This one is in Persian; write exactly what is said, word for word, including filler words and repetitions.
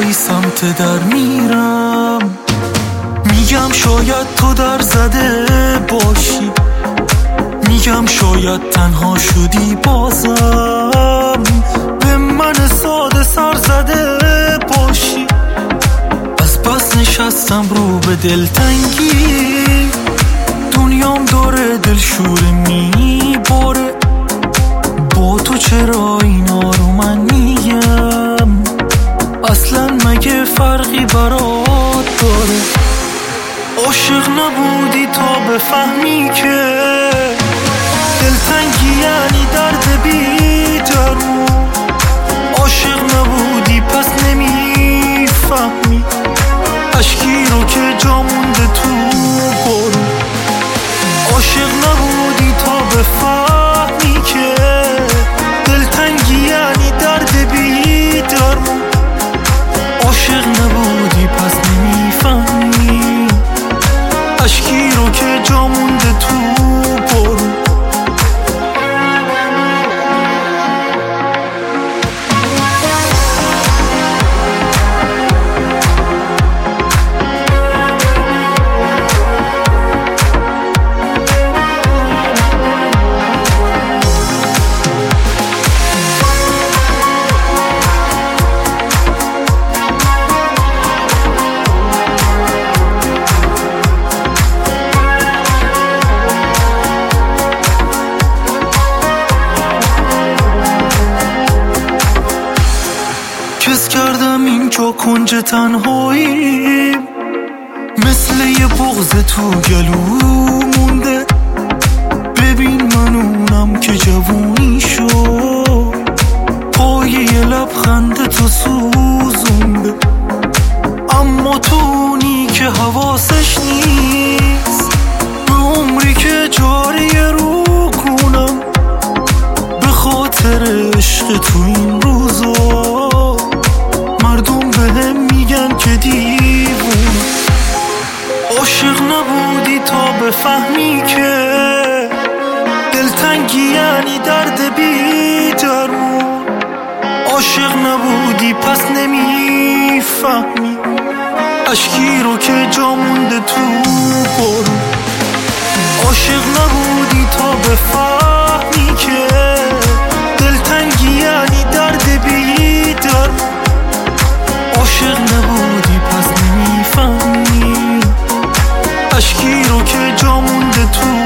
وقتی سمت در میرم میگم شاید تو در زده باشی، میگم شاید تنها شدی بازم به من ساده سر زده باشی. از بس نشستم رو به دلتنگی، دنیام داره دلشوره میباره، با تو چرا اینا رو من میگم؟ اصلا مگه فرقی برات داره؟ عاشق نبودی تا بفهمی که دلتنگی یعنی درد بی درمون. عاشق نبودی پس نمیفهمی اشکی رو که جا مونده تو بارون. عاشق نبودی تا بفهمی که دلتنگی یعنی درد بی درمون. عاشق نبودی پس نمیفهمی اشکی رو که جا مونده تو بارون. کس کردم اینجا کنج تنهایی، مثل یه بغض تو گلو مونده. ببین من اونم که جوونی شد، پای یه لبخند تو سوزونده. اما تو اونی که حواسش نیست، به عمری که جاری رو کنم به خاطر عشق تو این روزا. مردم بهم میگن که دیوون. عاشق نبودی تا بفهمی که دلتنگی یعنی درد بی درمون. عاشق نبودی پس نمیفهمی اشکی رو که جا مونده تو بارون. عاشق نبودی تا بفهمی که دلتنگی یعنی درد بی درمون. عاشق نبودی پس نمیفهمی اشکی رو که جا مونده تو